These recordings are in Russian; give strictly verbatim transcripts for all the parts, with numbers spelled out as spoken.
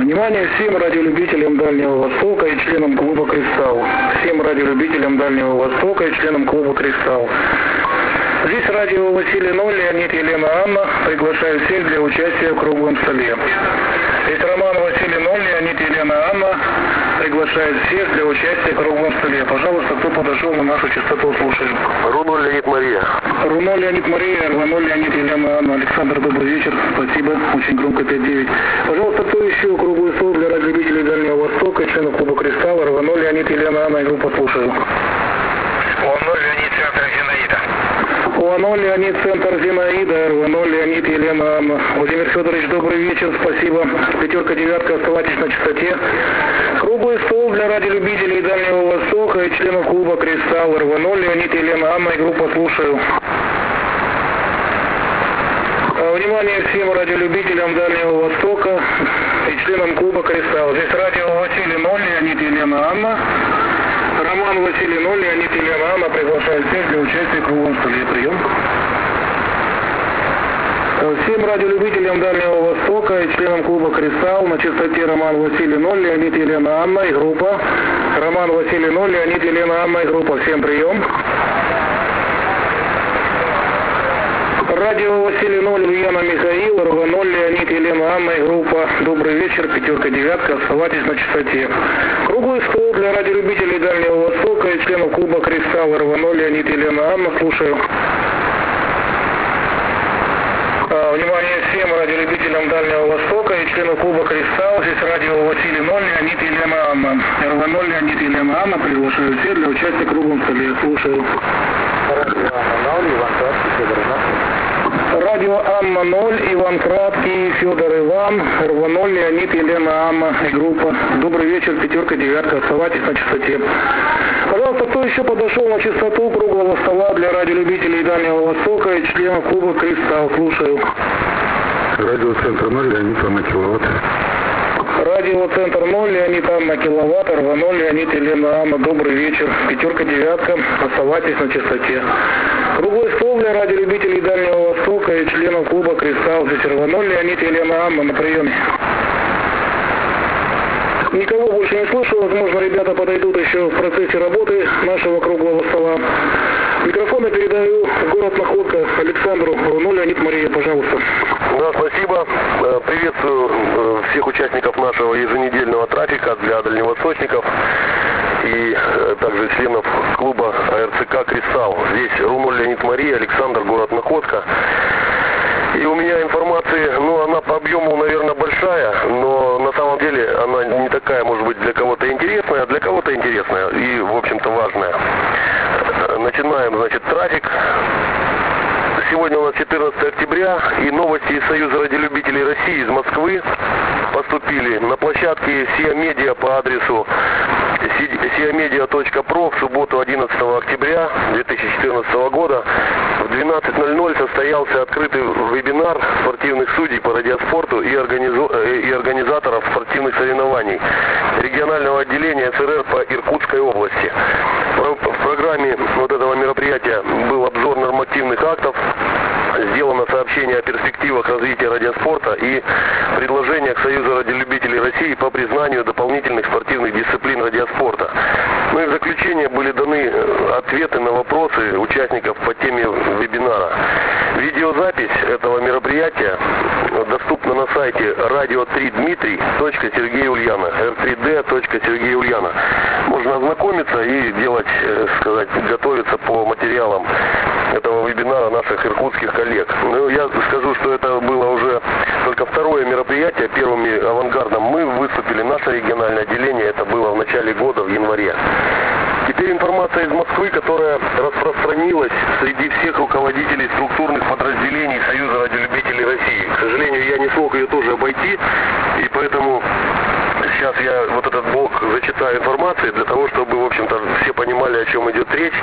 Внимание всем радиолюбителям Дальнего Востока и членам клуба «Кристалл». Всем радиолюбителям Дальнего Востока и членам клуба «Кристалл». Здесь радио Василий Ноль, Леонид, Елена, Анна. Приглашаю всех для участия в круглом столе. Здесь Роман, Василий Ноль, Леонид, Елена, Анна. Приглашает всех для участия в круглом столе. Пожалуйста, кто подошел на нашу частоту, слушаем. Руно, Леонид, Мария. Руно, Леонид, Мария, Руно, Леонид, Елена, Анна. Александр, добрый вечер. Спасибо. Очень громко пять девять. Пожалуйста, кто еще круглый стол для радиолюбителей Дальнего Востока и членов клуба «Кристалл». Руно, Леонид, Елена, Анна и группа слушаю. Руно, Леонид, центр Зинаида. Руно, Леонид, центр Зинаида. Руно, Леонид, Елена, Анна. Владимир Федорович, добрый вечер. Спасибо. Пятерка, девятка, оставайтесь на частоте. Круглый стол для радиолюбителей Дальнего Востока и членов клуба «Кристалл». Руно, Леонид, Елена, Анна и группа слушаю. Внимание всем радиолюбителям Дальнего Востока и членам клуба «Кристалл». Здесь радио Василий Ноль, Леонид, Елена, Анна. Роман, Василий Ноль, Леонид, Елена, Анна приглашает всех для участия в круглом столе. Прием. Всем радиолюбителям Дальнего Востока и членам клуба «Кристалл» на частоте Роман, Василий Ноль, Леонид, Елена, Анна и группа. Роман, Василий Ноль, Леонид, Елена, Анна и группа. Всем прием. Радио Василий Ноль, Ульяна, Михаил, Руга Ноль, Леонид, Елена, Анна и группа. Добрый вечер, пятерка, девятка, оставайтесь на частоте. Круглый стол для радиолюбителей Дальнего Востока и членов клуба «Кристалл». Руга Ноль, Леонид, Елена, Анна, слушаю. А, внимание всем радиолюбителям Дальнего Востока и членов клуба «Кристалл». Здесь радио Василий Ноль, Леонид, Елена, Анна. Руга Ноль, Леонид, Елена, Анна, приглашаю всех для участия в круглом столе. Слушаю. Радио Анна Ноль, Иван Краткий, Федор Иван, РВ Ноль, Леонид, Елена, Анна и группа. Добрый вечер, пятерка, девятка, оставайтесь на частоте. Пожалуйста, кто еще подошел на частоту круглого стола для радиолюбителей Дальнего Востока и членов клуба «Кристалл». Слушаю. Радио Центр Ноль, Леонид, Анна, киловатт. Радио Центр Ноль, Леонид, Анна, киловатт, РВ Ноль, Леонид, Елена, Анна. Добрый вечер, пятерка, девятка, оставайтесь на частоте. Круглый стол для радиолюбителей Дальнего Востока и членов клуба «Кристалл». Здесь РВ Ноль, Леонид, Елена, Анна на приеме. Никого больше не слышу. Возможно, ребята подойдут еще в процессе работы нашего круглого стола. Микрофон я передаю в город Находка Александру. Руно, Леонид, Мария, пожалуйста. Да, спасибо. Приветствую всех участников нашего еженедельного трафика для дальневосточников и также членов клуба АРЦК «Кристалл». Здесь Руно, Леонид, Мария, Александр, город Находка. И у меня информация, ну, она по объему, наверное, большая, но на самом деле она не такая, может быть, для кого-то интересная, а для кого-то интересная и, в общем-то, важная. Начинаем, значит, трафик. Сегодня у нас четырнадцатое октября, и новости из Союза радиолюбителей России из Москвы поступили на площадке Сиа Медиа по адресу сиа медиа точка про в субботу одиннадцатого октября две тысячи четырнадцатого года в двенадцать ноль ноль состоялся открытый вебинар спортивных судей по радиоспорту и, организу... и организаторов спортивных соревнований регионального отделения СРР по Иркутской области. В программе вот этого мероприятия был обзор нормативных актов, сделано сообщение о перспективах развития радиоспорта и предложениях Союза радиолюбителей России по признанию дополнительных спортивных дисциплин радиоспорта. Ну и в заключение были даны ответы на вопросы участников по теме вебинара. Видеозапись этого мероприятия доступна на сайте радио три дмитрий точка сергей ульяна, эр три дэ точка сергей ульяна. Можно ознакомиться и делать, сказать, готовиться по материалам этого вебинара наших иркутских коллег. Ну, я скажу, что это было уже только второе мероприятие. Первыми авангардом мы выступили, наше региональное отделение, это было в начале года, в январе. Теперь информация из Москвы, которая распространилась среди всех руководителей структурных подразделений Союза радиолюбителей России. К сожалению, я не смог ее тоже обойти, и поэтому сейчас я вот этот блок зачитаю информации для того, чтобы, в общем-то, все понимали, о чем идет речь,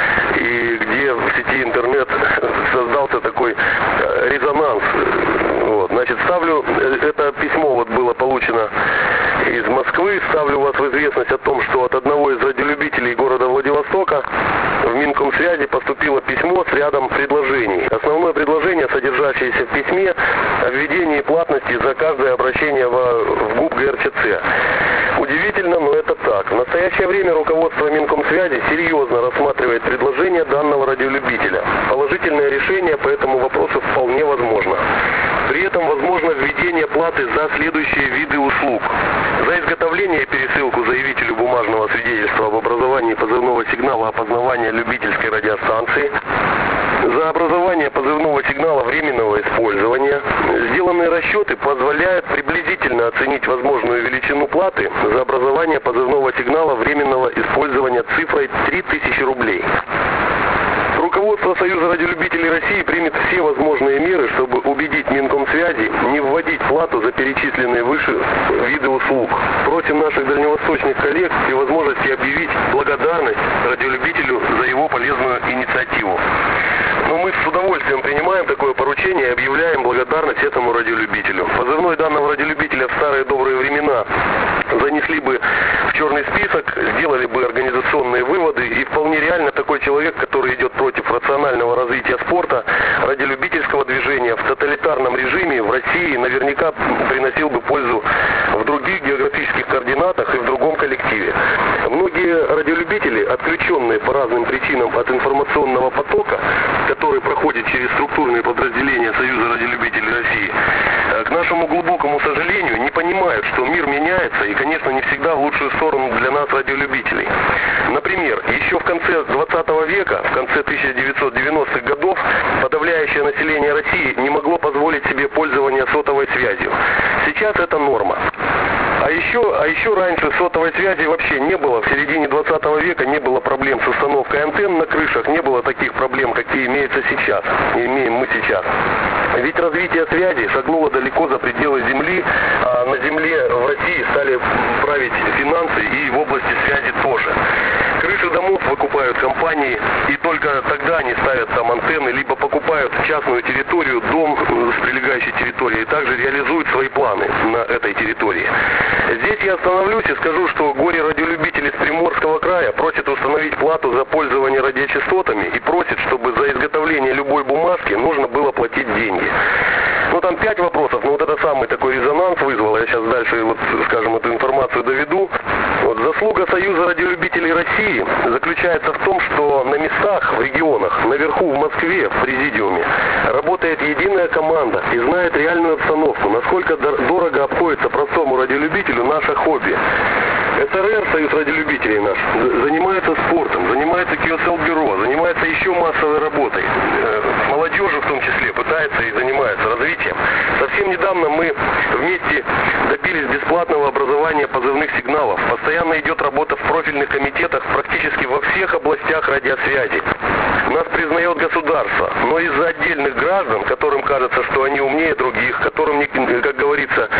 и где в сети интернет создался такой резонанс. Вот, значит, ставлю, это письмо вот было получено из Москвы, ставлю вас в известность о том, что от одного из радиолюбителей города Владивостока в Минкомсвязи поступило письмо с рядом предложений. Основное предложение, содержащееся в письме, о введении платности за каждое обращение в, в ГУП гэ ГРЧЦ. Удивительно, но это так. В настоящее время руководство Минкомсвязи серьезно рассматривает предложение данного радиолюбителя. Положительное решение по этому вопросу вполне возможно. При этом возможно введение платы за следующие виды услуг. За изготовление и пересылку заявителю бумажного свидетельства об образовании позывного сигнала опознавания любительской радиостанции, за образование позывного сигнала временного использования. Сделанные расчеты позволяют приблизительно оценить возможную величину платы за образование позывного сигнала временного использования цифрой три тысячи рублей. Руководство Союза радиолюбителей России примет все возможные меры, чтобы убедить Минкомсвязи не вводить плату за перечисленные выше виды услуг. Просим наших дальневосточных коллег при возможности объявить благодарность радиолюбителю за его полезную инициативу. Но мы с удовольствием принимаем такое поручение и объявляем благодарность этому радиолюбителю. Позывной данного радиолюбителя в старые добрые времена занесли бы в черный список, сделали бы организационные выводы, и вполне реально такой человек, который идет против рационального развития спорта, радиолюбительского движения в тоталитарном режиме в России, наверняка приносил бы пользу в других географических координатах и в другом коллективе. Многие радиолюбители, отключенные по разным причинам от информационного потока, который проходит через структурные подразделения Союза радиолюбителей России, к нашему глубокому сожалению, не понимают, что мир меняется и, конечно, не всегда в лучшую сторону для нас, радиолюбителей. Например, еще в конце двадцатого века, в конце тысяча девятьсот девяностых годов, подавляющее население России не могло позволить себе пользование сотовой связью. Сейчас это норма. А еще, а еще раньше сотовой связи вообще не было. В середине двадцатого века не было проблем с установкой антенн на крышах, не было таких проблем, какие имеются сейчас, и имеем мы сейчас. Ведь развитие связи шагнуло далеко за пределы Земли, а на Земле в России стали править финансы, и в области связи тоже. Крыши домов выкупают компании, и только тогда они ставят там антенны, либо покупают частную территорию, дом с прилегающей территорией, и также реализуют свои планы на этой территории. Здесь я остановлюсь и скажу, что горе-радиолюбители с Приморского края просят установить плату за пользование радиочастотами и просят, чтобы за изготовление любой бумажки нужно было платить деньги. Ну там пять вопросов, но вот это самый такой резонанс вызвал. Я сейчас дальше, вот, скажем, эту информацию доведу. Вот, заслуга Союза радиолюбителей России заключается в том, что на местах, в регионах, наверху в Москве, в президиуме, работает единая команда и знает реальную обстановку, насколько дорого обходится простому радиолюбителю наше хобби. СРР, Союз радиолюбителей наш, занимается спортом, занимается КСЛ-бюро, занимается еще массовой работой. Молодежью в том числе пытается и занимается развитием. Совсем недавно мы вместе добились бесплатного образования позывных сигналов. Постоянно идет работа в профильных комитетах практически во всех областях радиосвязи. Нас признает государство, но из-за отдельных граждан, которым кажется, что они умнее других, которым, как говорится,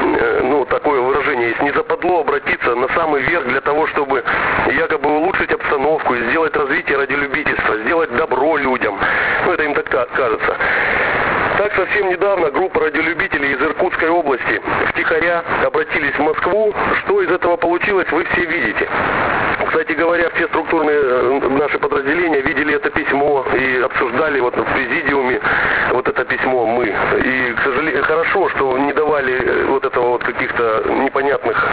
ну такое выражение есть, не западло обратиться на самый верх для того, чтобы якобы улучшить обстановку и сделать развитие радиолюбительства, сделать добро людям. Ну это им так кажется. Так совсем недавно группа радиолюбителей из Иркутской области втихаря обратились в Москву. Что из этого получилось, вы все видите. Кстати говоря, все структурные наши подразделения видели это письмо и обсуждали вот в президиуме вот это письмо мы. И, к сожалению, хорошо, что не давали вот этого вот каких-то непонятных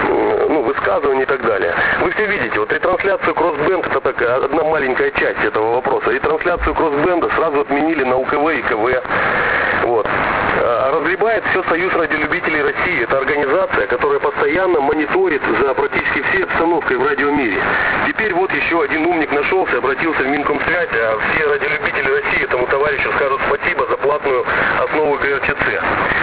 ну, высказываний и так далее. Вы все видите, вот ретрансляцию Кроссбенд, это такая одна маленькая часть этого вопроса. Ретрансляцию Кроссбенда сразу отменили на УКВ и КВ. Вот. А разгребает все Союз радиолюбителей России. Это организация, которая постоянно мониторит за практически всей обстановкой в радиомире. Теперь вот еще один умник нашелся, обратился в Минкомсвязь, а все радиолюбители России этому товарищу скажут спасибо за платную основу ГРЧЦ.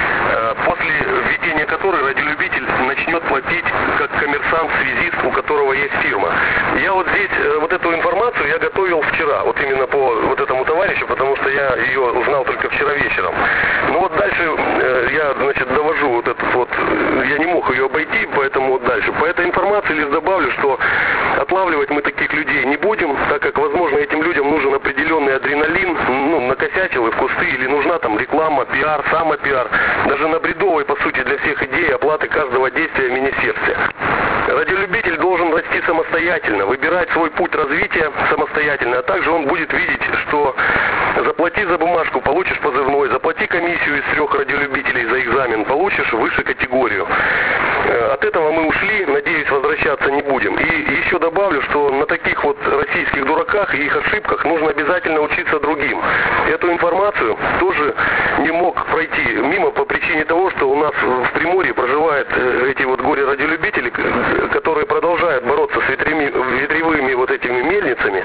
После введения которой радиолюбитель начнет платить как коммерсант-связист, у которого есть фирма. Я вот здесь, вот эту информацию я готовил вчера, вот именно по вот этому товарищу, потому что я ее узнал только вчера вечером. Ну вот дальше э, я, значит, довожу вот этот вот, я не мог ее обойти, поэтому вот дальше. По этой информации лишь добавлю, что отлавливать мы таких людей не будем, так как, возможно, этим людям нужен определенный адреналин, ну, накосячил и в кусты, или нужна там реклама, пиар, самопиар, даже на бредовой, по сути, для всех идей оплаты каждого действия в министерстве. Радиолюбитель должен расти самостоятельно. самостоятельно, выбирать свой путь развития самостоятельно, а также он будет видеть, что заплати за бумажку, получишь позывной, заплати комиссию из трех радиолюбителей за экзамен, получишь выше категорию. От этого мы ушли, надеюсь, возвращаться не будем. И еще добавлю, что на таких вот российских дураках и их ошибках нужно обязательно учиться другим. Эту информацию тоже не мог пройти мимо по причине того, что у нас в Приморье проживают эти вот горе-радиолюбители, которые продолжают бороться с ветрями, ветряными вот этими мельницами,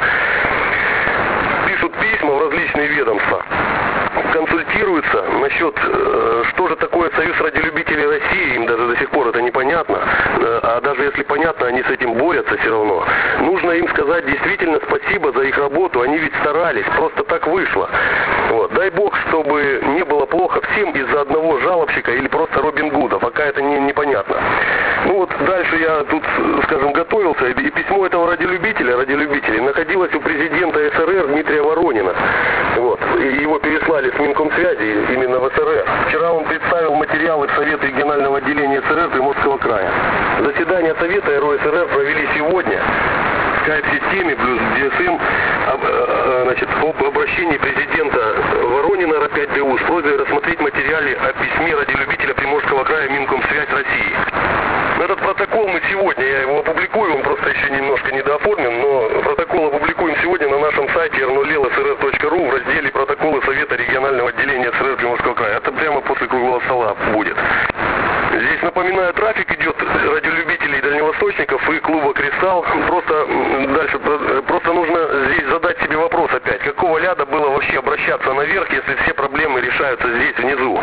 пишут письма в различные ведомства, консультируются насчет, что же такое Союз радиолюбителей России, им даже до сих пор это непонятно, а даже если понятно, они с этим борются все равно. Нужно им сказать действительно спасибо за их работу, они ведь старались, просто так вышло. Вот. Дай бог, чтобы не было плохо всем из-за одного жалобщика или просто Робин Гуда, пока это не, непонятно. Ну вот дальше я тут, скажем, готовился, и письмо этого радиолюбителя, радиолюбителей находилось у президента СРР Дмитрия Воронина. Вот. И его переслали с Минкомсвязи именно в СРР. Вчера он представил материалы в Совет регионального отделения СРР Приморского края. Заседание Совета РОСРР провели сегодня в скайп-системе плюс ди эс эм, значит, об обращении президента Воронина эр пять дэ у с просьбой рассмотреть материалы о письме радиолюбителя Приморского края Минкомсвязь России. Этот протокол мы сегодня, я его опубликую, он просто еще немножко недооформлен, но протокол опубликуем сегодня на нашем сайте эр ноль эл эс эр эр точка ру в разделе «Протоколы Совета регионального отделения СРР Приморского края». Это прямо после круглого стола будет. Здесь, напоминаю, трафик идет радиолюбителей дальневосточников и клуба «Кристалл». Просто дальше, просто нужно здесь задать себе вопрос опять, какого ляда было вообще обращаться наверх, если все проблемы решаются здесь внизу.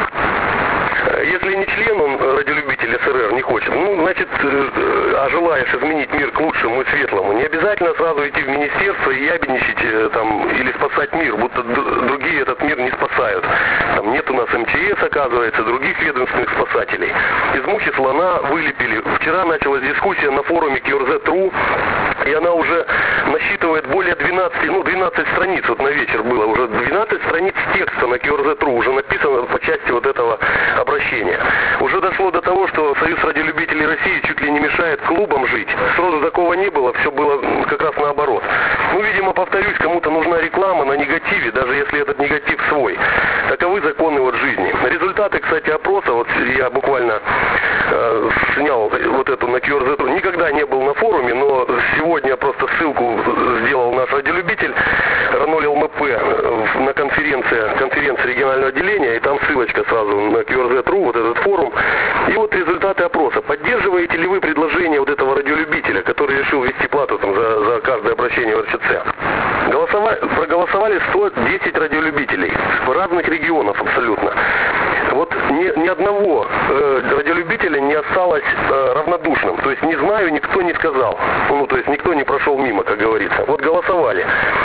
Если не член он, радиолюбитель СРР, не хочет, ну, значит, а желаешь изменить мир к лучшему и светлому, не обязательно сразу идти в министерство и ябедничать там, или спасать мир, будто другие этот мир не спасают. Там нет у нас эм че эс, оказывается, других ведомственных спасателей. Из мухи слона вылепили. Вчера началась дискуссия на форуме кью эр зет точка ру, и она уже насчитывает более двенадцати, ну, двенадцать страниц, вот на вечер было, уже двенадцать страниц текста на кью эр зет точка ру уже написано по части вот этого обращения. Уже дошло до того, что Союз радиолюбителей России чуть ли не мешает клубам жить. Сразу такого не было, все было как раз наоборот. Ну, видимо, повторюсь, кому-то нужна реклама на негативе, даже если этот негатив свой. Таковы законы вот жизни. Результаты, кстати, опроса, вот я буквально э, снял вот эту на кью эр зет точка ру, никогда не был на форуме, но сегодня просто ссылку сделал наш радиолюбитель эр ноль эл эм пэ на конференции, конференции регионального отделения, и там ссылочка сразу на кью эр зет точка ру, вот этот форум. И вот результаты опроса. Поддерживаете ли вы предложение вот этого радиолюбителя, который решил ввести плату там, за, за каждое обращение в эр че це? Голосовали, проголосовали сто десять радиолюбителей в разных регионов абсолютно. Вот ни, ни одного э, радиолюбителя не осталось э, равнодушным. То есть не знаю, никто не сказал. Ну, то есть никто не прошел мимо, как говорится. Вот голосовали.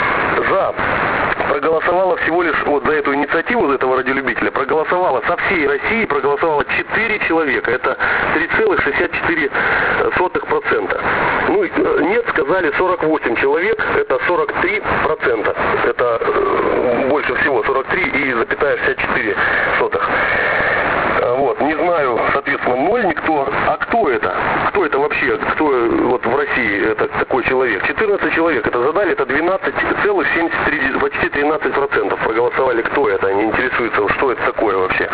За проголосовало всего лишь вот за эту инициативу, за этого радиолюбителя, проголосовало со всей России, проголосовало четыре человека. Это три целых шестьдесят четыре сотых процента. Ну, нет, сказали сорок восемь человек, это сорок три процента. Это э, больше всего, сорок три и запятая шестьдесят четыре сотых. Вот, не знаю, соответственно, ноль никто. А кто это? Кто это вообще? Кто вот в России это такой человек? четырнадцать человек это задали, это двенадцать целых семьдесят три, почти тринадцать процентов проголосовали, кто это, они интересуются, что это такое вообще.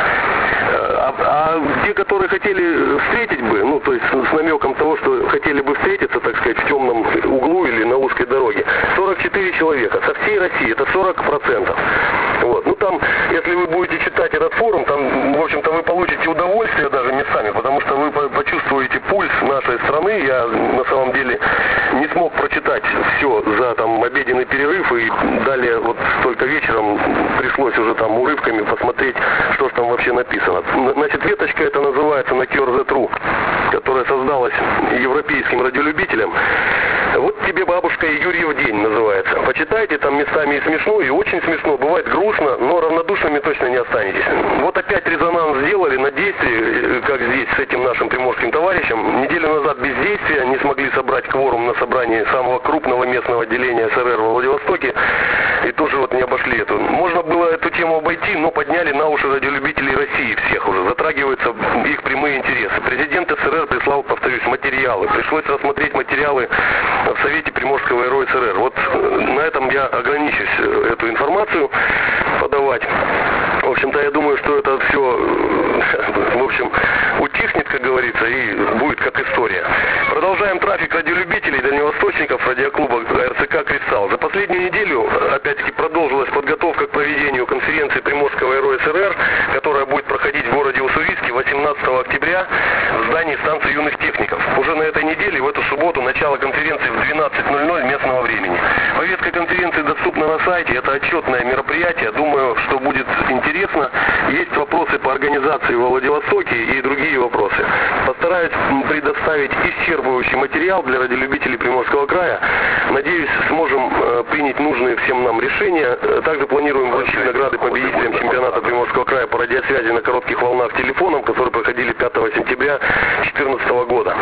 А, а те, которые хотели встретить бы, ну, то есть с намеком того, что хотели бы встретиться, так сказать, в темном углу или на узкой дороге, сорок четыре человека, со всей России, это сорок процентов. Вот, ну там, если вы будете читать этот форум, там, в общем-то, вы получите удовольствие даже местами, потому что вы почувствуете пульс нашей страны. Я на самом деле не смог прочитать все за там обеденный перерыв, и далее вот только вечером пришлось уже там урывками посмотреть, что же там вообще написано. Значит, веточка это называется на кью эр зет точка ру, которая создалась европейским радиолюбителем. Вот тебе, бабушка, и Юрьев день называется. Почитайте, там местами и смешно, и очень смешно, бывает грустно, но равнодушными точно не останетесь. Вот опять резонанс сделали на действии, как здесь с этим нашим приморским товарищем. Неделю назад бездействия, не смогли собрать кворум на собрании самого крупного местного отделения СРР во Владивостоке, и тоже вот не обошли эту. Можно было эту тему обойти, но подняли на уши радиолюбителей России всех уже, затрагиваются их прямые интересы. Президент СРР прислал, повторюсь, материалы. Пришлось рассмотреть материалы в в Совете Приморского эр о эс эр эр. Вот на этом я ограничусь эту информацию подавать. В общем-то, я думаю, что это все, в общем, утихнет, как говорится, и будет как история. Продолжаем трафик радиолюбителей, дальневосточников радиоклуба а эр цэ ка «Кристалл». За последнюю неделю, опять-таки, продолжилась подготовка к проведению конференции Приморского эр о эс эр эр, которая будет проходить в городе Уссурийске восемнадцатого октября в здании станции юных техников. Уже на этой неделе, в эту субботу, начало конференции в двенадцать ноль ноль местного времени. Повестка конференции доступна на сайте, это отчетное мероприятие, думаю, что будет интересно. Есть вопросы по организации во Владивостоке и другие вопросы. Постараюсь предоставить исчерпывающий материал для радиолюбителей Приморского края. Надеюсь, сможем э, принять нужные всем нам решения. Также планируем вручить награды победителям чемпионата Приморского края по радиосвязи на коротких волнах телефоном, которые проходили пятого сентября две тысячи четырнадцатого года.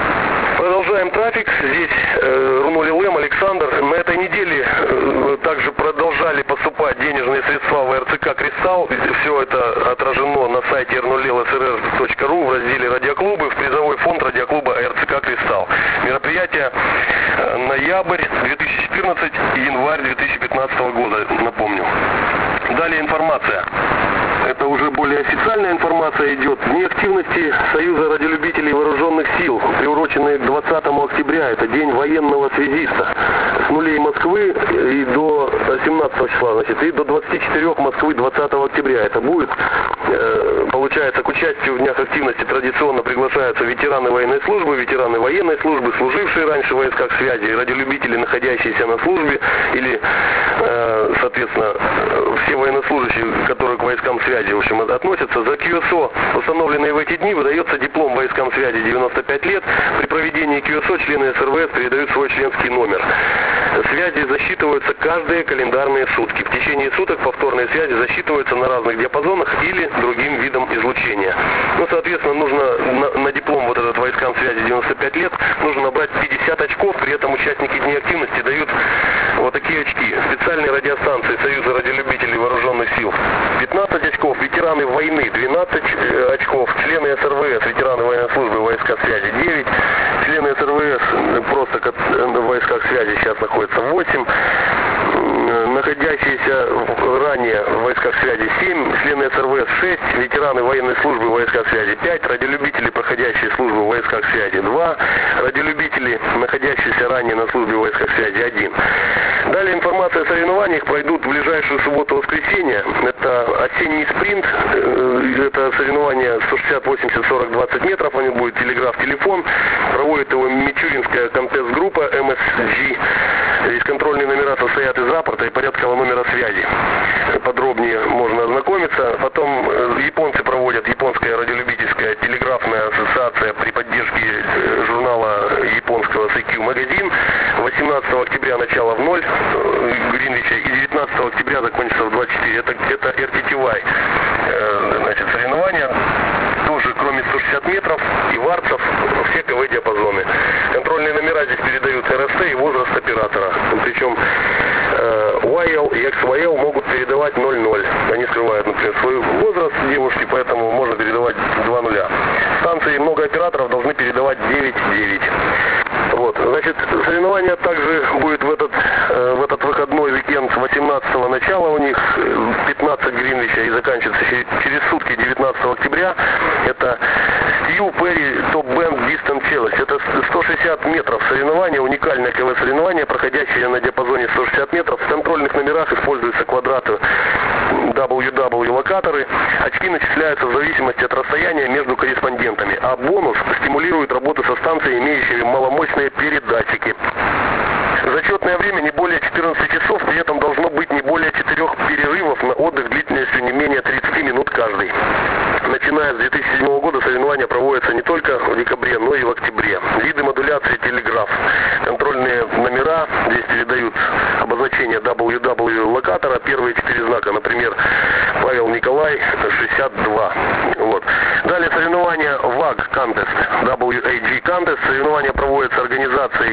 Продолжаем трафик. Здесь э, Рунули Лэм, Александр. На этой неделе э, также продолжали поступать денежные средства в а эр цэ ка «Кристалл». Все это отражено на сайте эр нуль эл эс эр эр точка ру в разделе «Радиоклубы» в призовой фонд радиоклуба а эр цэ ка «Кристалл». Мероприятие э, ноябрь две тысячи четырнадцатый и январь две тысячи пятнадцатого года, напомню. Далее информация. Это уже более официальная информация идет. Дни активности Союза радиолюбителей вооруженных сил, приуроченные к двадцатому октября, это день военного связиста. С нулей Москвы и до семнадцатого числа, значит, и до двадцати четырёх Москвы двадцатого октября. Это будет, э, получается, к участию в днях активности традиционно приглашаются ветераны военной службы, ветераны военной службы, служившие раньше в войсках связи, радиолюбители, находящиеся на службе, или, э, соответственно, все военнослужащие, которые к войскам связи, в общем, относятся. За кью эс о, установленные в эти дни, выдается диплом войскам связи девяносто пять лет. При проведении кью эс о члены эс эр вэ эс передают свой членский номер. Связи засчитываются каждые календарные сутки. В течение суток повторные связи засчитываются на разных диапазонах или другим видом излучения. Ну, соответственно, нужно на, на диплом вот этот войскам связи девяносто пять лет нужно набрать пятьдесят очков, при этом участники дней активности дают вот такие очки. Специальные радиостанции Союза радиолюбителей вооруженных сил пятнадцать очков, ветераны войны двенадцать очков, члены эс эр вэ эс, ветераны военной службы войска связи девять, члены эс эр вэ эс просто в войсках связи сейчас находятся восемь, находящиеся ранее в войсках связи семь, члены эс эр вэ эс шесть, ветераны военной службы в войсках связи пять, радиолюбители, проходящие службу в войсках связи два, радиолюбители, находящиеся ранее на службе в войсках связи один. Далее информация о соревнованиях пройдут в ближайшую субботу-воскресенье. Это осенний спринт, это соревнование сто шестьдесят, восемьдесят, сорок, двадцать метров, они будет телеграф-телефон, проводит его Мичуринская контест-группа эм эс джи. Здесь контрольные номера состоят из рапорта и порядкового номера связи. Подробнее можно ознакомиться. Потом японцы проводят, японская радиолюбительская телеграфная ассоциация при поддержке журнала японского си кью магазин. восемнадцатого октября начало в ноль Гринвича и девятнадцатого октября закончится в двадцать четыре. Это, это эр ти ти вай. Значит, соревнования тоже, кроме сто шестидесяти метров и варцев, все ка вэ диапазоны. Контрольные номера здесь передают эр эс тэ и возраст оператора. Причем э, уай эл и икс уай эл могут передавать ноль ноль. Они скрывают, например, свой возраст девушки, поэтому можно передавать два нуля. Станции много операторов должны передавать девять девять. Вот, значит, соревнования также будет в этот, э, в этот выходной уикенд восемнадцатого начала у них, пятнадцать Гринвича и заканчивается через сутки девятнадцатого октября. Это Стью Перри Топ Бенд Distance Challenge. Это сто шестьдесят метров соревнования, уникальное ка вэ соревнование, проходящее на диапазоне сто шестьдесят метров. В контрольных номерах используются квадраты дабл ю дабл ю локаторы. Очки начисляются в зависимости от расстояния между корреспондентами, а бонус стимулирует работу со станцией, имеющими маломощные передатчики. Зачетное время не более четырнадцати часов, при этом должно быть не более четырех перерывов на отдых длительностью не менее тридцати минут каждый. Начиная с две тысячи седьмого года соревнования проводятся не только в декабре, но и в октябре. Виды модуляции телеграф. Контрольные номера здесь передают обозначение дабл ю дабл ю локатора, первые четыре знака, например, Павел Николай шестьдесят два. Вот. Далее соревнования ваг Contest, дабл ю эй джи Contest. Соревнования проводятся организацией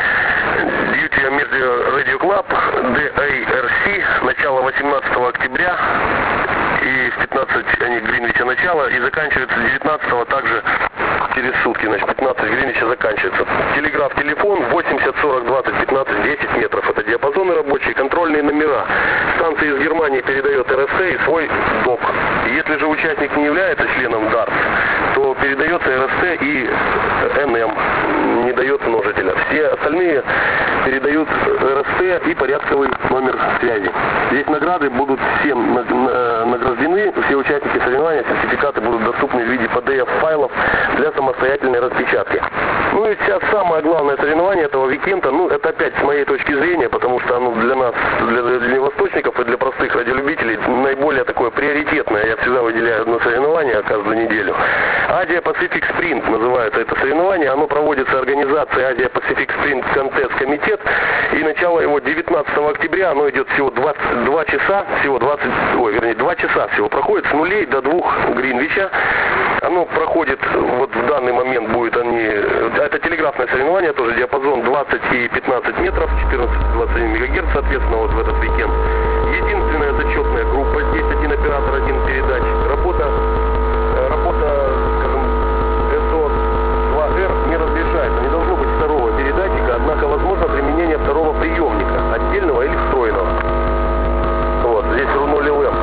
Duty American Radio Club, ди эй эр си, начало восемнадцатого октября, и в пятнадцать они Гринвича начало, и заканчивается девятнадцатого также через через сутки, значит, пятнадцать Гринвича заканчивается. Телеграф, телефон восемьдесят сорок двадцать пятнадцать десять метров. Это диапазоны рабочие, контрольные номера. Станция из Германии передает эр эс тэ и свой док. Если же участник не является членом дарс, то передается эр эс тэ и эн эм, не дает множителя. Все остальные передают эр эс тэ и порядковый номер связи. Здесь награды будут всем награждены, все участники соревнования, сертификаты будут доступны в виде пи ди эф-файлов для самостоятельной распечатки. Ну и сейчас самое главное соревнование этого уикенда, ну это опять с моей точки зрения, потому что оно для нас, для дальневосточников и для простых радиолюбителей наиболее такое приоритетное. Я всегда выделяю одно соревнование каждую неделю. Asia Pacific Sprint называется это соревнование. Оно проводится организацией Asia Pacific Sprint Contest комитет. И начало его девятнадцатого октября. Оно идет всего двадцать два часа, всего двадцать, ой, вернее, два часа всего. Проходит с нулей до двух Гринвича. Оно проходит, вот в данный момент будет они, это телеграфное соревнование, тоже диапазон двадцать и пятнадцать метров, четырнадцать двадцать один мегагерц, соответственно, вот в этот уикенд. Единственная зачетная группа, здесь один оператор, один передатчик. Работа, работа, скажем, эс о два эр не разрешается, не должно быть второго передатчика, однако возможно применение второго приемника, отдельного или встроенного. Вот, здесь эр ноль эл эм.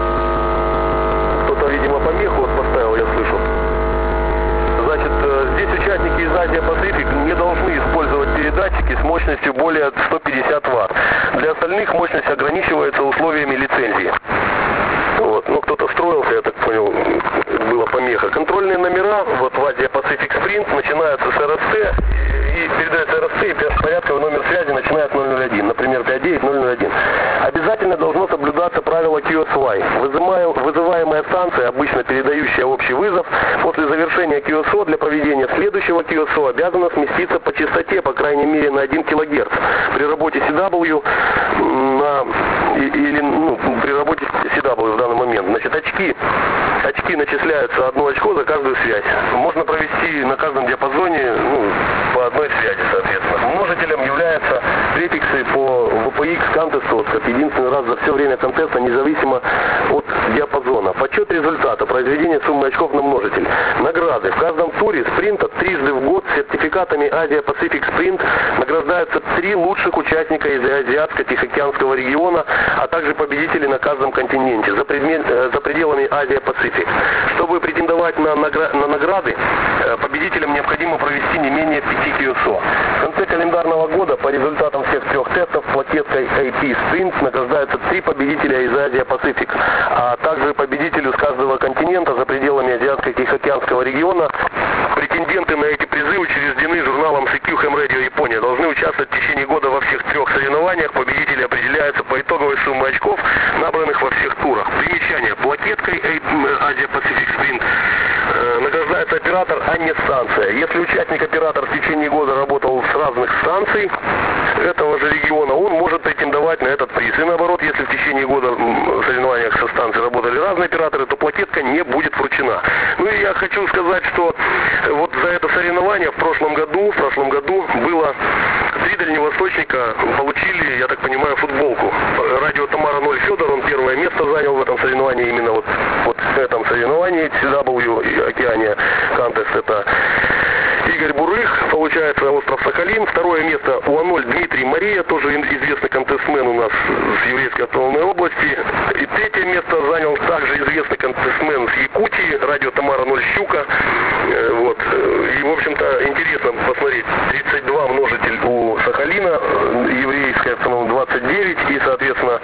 Кто-то, видимо, помеху вот поставил, я слышу. Значит, здесь участники из Asia Pacific не должны использовать передатчики с мощностью более ста пятидесяти ватт. Для остальных мощность ограничивается условиями лицензии. Вот. Ну, кто-то встроился, я так понял, была помеха. Контрольные номера вот в Asia Pacific Sprint начинаются с эр эс тэ и передается эр эс тэ, и порядковый номер связи начинает ноль ноль один, например, пять девять ноль ноль один. Обязательно должно соблюдаться правило кью эс уай. Вызываемая станция, обычно передающая общий вызов, после завершения кью эс о для проведения следующего кью эс о обязана сместиться по частоте, по крайней мере, на один килогерц. При работе си дабл ю на, или ну, при работе си дабл ю в данный момент. Значит, очки, очки начисляются одно очко за каждую связь. Можно провести на каждом диапазоне ну, по одной связи, соответственно. Множителем являются префиксы по ви пи икс Contest, как единственный раз за все время контеста, независимо от диапазона. Подсчет результата, произведение суммы очков на множитель. Награды. В каждом туре спринта трижды в год сертификатами Asia Pacific Sprint награждаются три лучших участника из Азиатско-Тихоокеанского региона, а также победители на каждом континенте за, предмет, за пределами Asia Pacific. Чтобы претендовать на, награ на награды, победителям необходимо провести не менее пяти кью эс о. В конце календарного года по результатам всех трех тестов плакеткой эй пи Sprint награждаются три победителя из Asia Pacific, а также победителю с каждого континента за пределами Азиатско-Тихоокеанского региона. Претенденты на эти призы учреждены журналом си кью Ham Radio Япония. Должны участвовать в течение года во всех трех соревнованиях. Победители определяются по итоговой сумме очков, набранных во всех турах. Примечание. Плакеткой Asia Pacific Sprint э, награждается оператор, а не станция. Если участник-оператор в течение года работал с разных станций этого же региона, он может претендовать на этот приз. И наоборот, если в течение года в соревнованиях со станцией работали разные операторы, то плакетка не будет вручена. Ну и я хочу сказать, что вот за это соревнование в прошлом году, в прошлом году было три дальневосточника получили, я так понимаю, футболку. Радио Тамара ноль Федор, он первое место занял в этом соревновании, именно вот, вот в этом соревновании си дабл ю Океания Contest. Это Игорь Бурых, получается, остров Сахалин. Второе место у А ноль Дмитрий Мария, тоже известный контестмен у нас с еврейской автономной области. И третье место занял также известный контестмен с Якутии, радио Тамара ноль Щука. Вот. И, в общем-то, интересно посмотреть. тридцать два множитель у Сахалина, еврейская автономная двадцать девять, и, соответственно,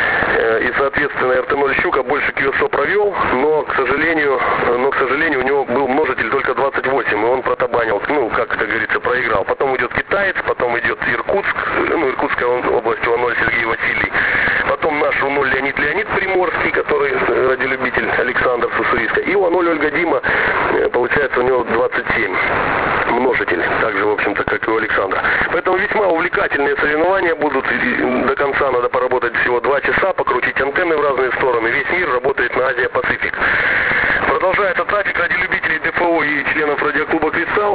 и, соответственно, эр тэ ноль Щука больше кью эс о провел, но, к сожалению, но, к сожалению, у него был множитель только двадцать восемь, и он протабанил, ну, как это говорится, проиграл. Потом идет китаец, потом идет Иркутск, ну, Иркутская область у А ноль Сергей Василий. Потом наш У ноль Леонид Леонид Приморский, который радиолюбитель Александр Сусуриска. И у А ноль Ольга Дима, получается, у него двадцать семь множитель, так же, в общем-то, как и у Александра. Поэтому весьма увлекательные соревнования будут. До конца надо поработать всего два часа, покрутить антенны в разные стороны. Весь мир работает на Asia Pacific. Продолжается трафик радиолюбителей дэ эф о и членов радиоклуба «Кристалл».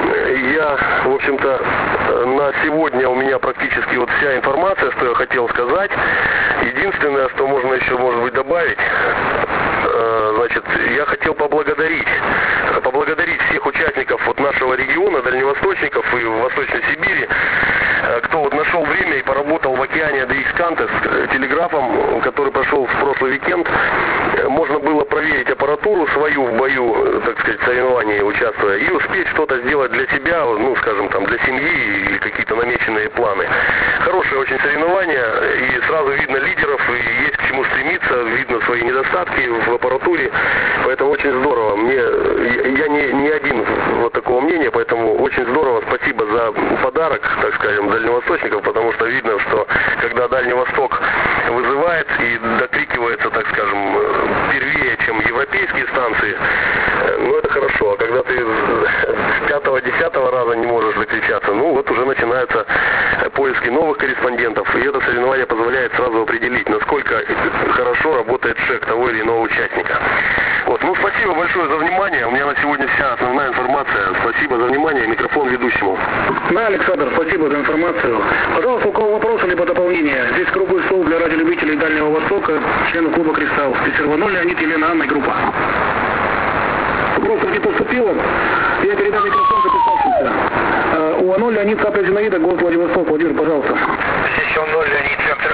Я, в общем-то, на сегодня у меня практически вот вся информация, что я хотел сказать. Единственное, что можно еще, может быть, добавить, значит, я хотел поблагодарить, поблагодарить всех участников участников вот нашего региона, дальневосточников и в Восточной Сибири, кто вот нашел время и поработал в океане ди икс Qantas телеграфом, который прошел в прошлый уикенд, можно было проверить аппаратуру свою в бою, так сказать, в соревновании участвуя, и успеть что-то сделать для себя, ну, скажем, там, для семьи или какие-то намеченные планы. Хорошее очень соревнование, и сразу видно лидеров, и есть к чему стремиться, видно свои недостатки в аппаратуре, поэтому очень здорово. Мне, я не, не один вот такого мнения, поэтому очень здорово, спасибо за подарок, так скажем, дальневосточников, потому что видно, что когда Дальний Восток вызывает и докрикивается, так скажем, первее, чем европейские станции, ну это хорошо, а когда ты с пятого-десятого раза не можешь закричаться, ну вот уже начинаются поиски новых корреспондентов, и это соревнование позволяет сразу определить, насколько хорошо работает шек того или иного участника. Вот, ну спасибо большое за внимание, у меня на сегодня вся основная информация, спасибо за внимание, микрофон ведущему. Да, Александр, спасибо за информацию. Пожалуйста, у кого вопросы либо дополнения? Здесь круглый стол для радиолюбителей Дальнего Востока, членов клуба «Кристалл». Петервануль, Леонид, Елена, Анна и группа. Вопросов не поступило. Я передам микрофон записавшимся. У А ноль Леонид, Капля Зинаида, город Владивосток. Владимир, пожалуйста. Здесь А ноль Леонид, центр.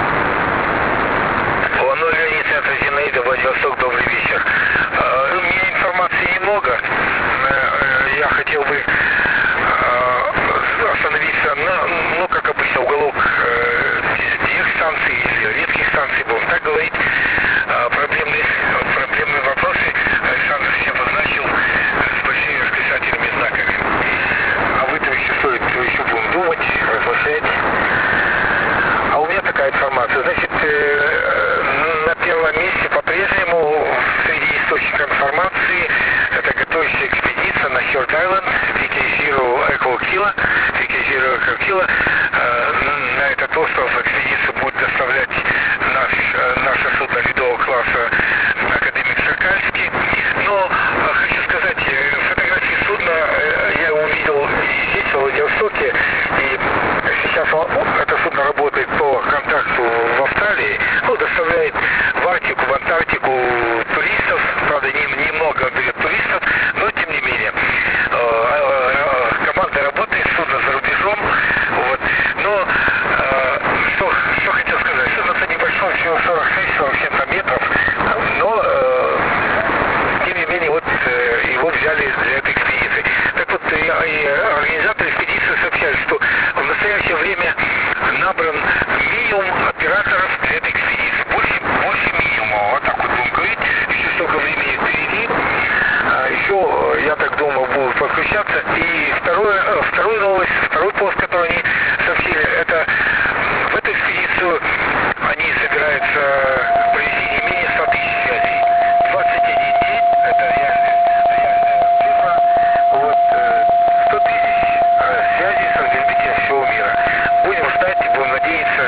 А ноль Леонид, центр Зинаида, Владивосток, добрый вечер. У меня информации немного. Я хотел бы остановиться на, ну, как обычно, уголок тех станций или редких станций, будем так говорить. Проблемные, проблемные вопросы Александр все обозначил с большими восклицательными знаками. А вы-то еще стоит, еще будем думать, размышлять. А у меня такая информация. Значит, на первом месте по-прежнему среди источников информации это готовящая экспедиция на Хёрд-Айленд, ви кей Zero Echo Kilo, ви кей Zero Echo Kilo. На этот остров экспедиция будет доставлять наш, наше судно ледового класса Академик Сокальский. Но хочу сказать, фотографии судна я увидел и здесь, в Владивостоке, и сейчас это судно работает по контракту в Австралии, ну, доставляет в Арктику, в Антарктику туристов, правда, немного берет туристов, но тем не менее. Команда работает, судно за рубежом, вот. Но что, что хотел сказать, судно небольшое, всего сорок шесть сорок семь метров, но тем не менее вот его взяли для этой экспедиции. Так вот, и, и организаторы экспедиции сообщают, что в настоящее время набран минимум операторов для этой экспедиции. Больше, больше минимума, вот так вот будем говорить, еще столько времени впереди. Еще, я так думаю, будут подключаться. И второе, вторую новость, второй пост, который они сообщили, это в эту экспедицию они собираются провести не менее ста тысяч связей. двадцать один день, это реальная, реальная цифра. Вот, сто тысяч связей с радиолюбителями всего мира. Будем ждать и будем надеяться,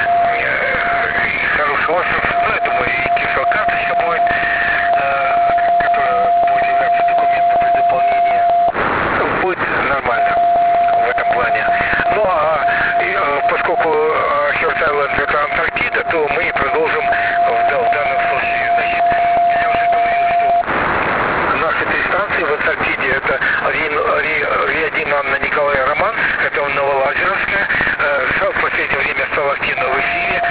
хороший остров, ну, я думаю, и кисло-карточка будет, которая будет являться документом при дополнении, будет нормально в этом плане. Ну, а и, поскольку Хёрд-Айленд это Антарктида, то мы продолжим в, в данном случае. Значит, я уже говорил, что наши три станции в Антарктиде это Ри один Анна Николая Роман, это Новолазеровская, в последнее время стала активно в эфире.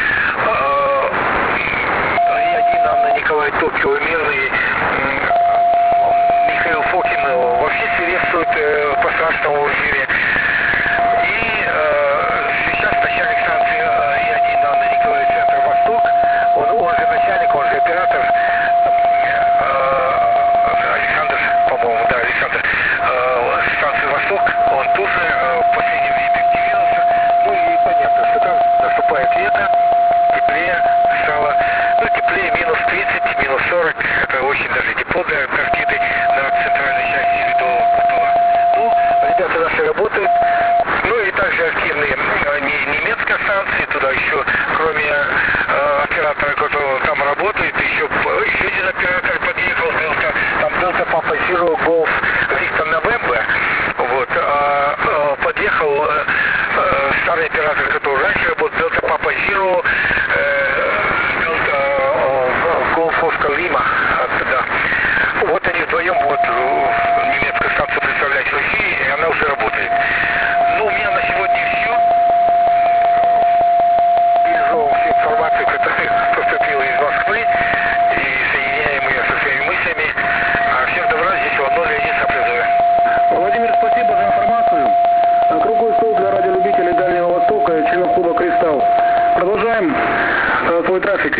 Ри один Анна Николай Токио, мирный Михаил Фокин вообще свирепствует по страшному эфире. И э, сейчас начальник станции Ри один Анна Николай Центр Восток, он, он же начальник, он же оператор, э, Александр, по-моему, да, Александр, э, станции Восток, он тоже э, в последнее время активировался. Ну и понятно, что там наступает лето.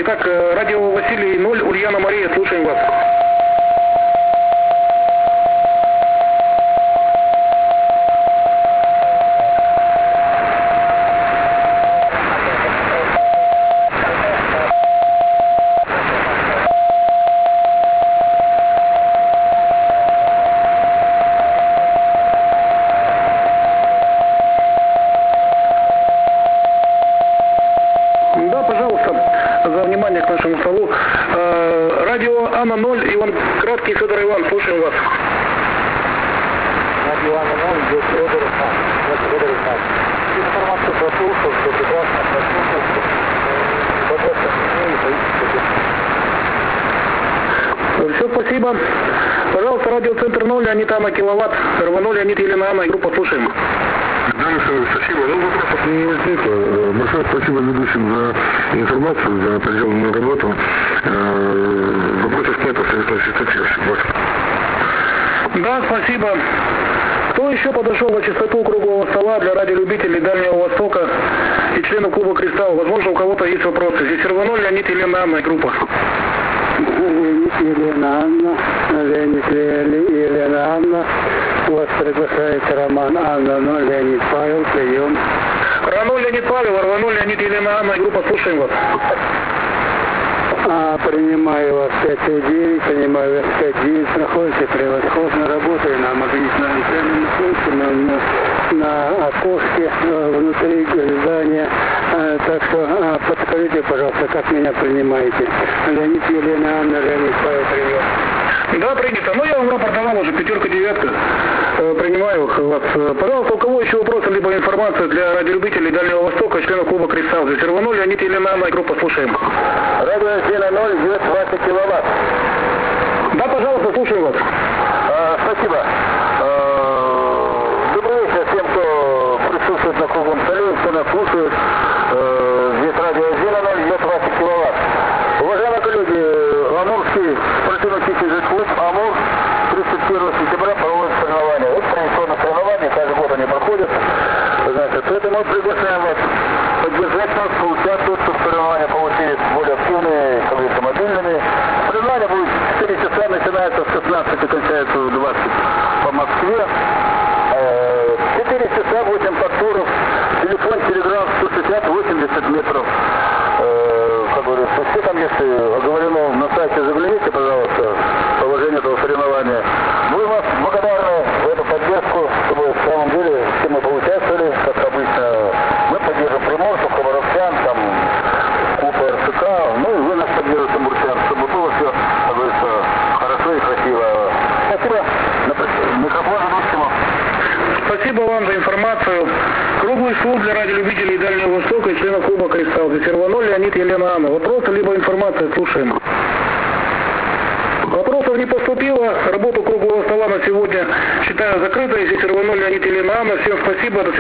Итак, э, радио Василий ноль, Ульяна Мария, слушаем вас. Да, пожалуйста, за внимание к нашему столу. Э, радио Анна ноль, Иван Краткий, Федор Иван, слушаем вас. Радио Анна ноль, здесь Федор Иван. Федор Иван. Информацию прослушал, что прекрасно прослушал. Все, спасибо. Пожалуйста, радиоцентр ноль, Леонид Анна, киловатт. РВ ноль, Леонид Елена Анна, и группа слушаем. Да, Михаил, спасибо. Ну, вопросов не возникло. Большое спасибо ведущим за информацию, за проделанную работу. Э, Вопросов нет, абсолютно результативно. Да, спасибо. Кто еще подошел на частоту круглого стола для радиолюбителей Дальнего Востока и членов клуба «Кристалл»? Возможно, у кого-то есть вопросы. Здесь РВ ноль, Леонид Елена Анна, и группа. Леонид Елена Анна, Леонид Елена Анна. Вас приглашает Роман Анна ноль, Леонид Павел, прием. РА ноль, Леонид Павел, РВ ноль, Леонид Елена Анна, и группа слушаем вас. А, принимаю вас пять девять, принимаю вас пять девять, находите превосходно, работаю на магнитно-антенном пункте, на, на, на окошке э, внутри здания. А, так что а, подскажите, пожалуйста, как меня принимаете? Леонид Елена Анна, Леонид Павел, прием. Да, принято. Ну, я вам рапортовал уже, пятерка, девятка. Э, принимаю вас. Пожалуйста, у кого еще вопросы, либо информация для радиолюбителей Дальнего Востока, членов клуба «Кристалл»? Здесь РВ ноль, Леонид Елена Анна, и группа слушаем. Радио Василий ноль, идет двадцать киловатт. Да, пожалуйста, слушаем вас. А, спасибо. А, добрый вечер всем, кто присутствует на круглом столе, кто нас слушает. А, здесь радио Василий ноль, идет двадцать киловатт. Уважаемые коллеги, Амурский спортивно-фитнесный клуб «Амур» тридцать первого сентября проводит соревнования. Это традиционное соревнование, каждый год они проходят. Значит, поэтому мы приглашаем вас поддержать нас, поучаствовать в соревновании, получить более активные, как говорится, мобильными. Соревнования будет четыре часа, начинается с шестнадцати, кончается в двадцать по Москве. четыре часа, восемь повторов. Телефон, телеграф сто шестьдесят восемьдесят метров. Как говорится, все там есть оговорено на сайте, загляните, пожалуйста, положение этого соревнования. Мы вам благодарны за эту поддержку, чтобы в самом деле все мы поучаствовали, как обычно. Мы поддержим Приморцев, Хабаровчан, там, клуб РЦК, ну и вы нас поддержите, Мурчан, чтобы было все, как говорится, хорошо и красиво. Спасибо. Микрофон ведущему. Спасибо вам за информацию. Круглый стол для радиолюбителей Дальнего Востока и членов клуба «Кристалл». Здесь РВ ноль, Леонид Елена Анна. Вопросы либо информация, слушаем. Вопросов не поступило. Работу круглого стола на сегодня считаю закрытой. Здесь РВ ноль, Леонид Елена Анна. Всем спасибо. До свидания.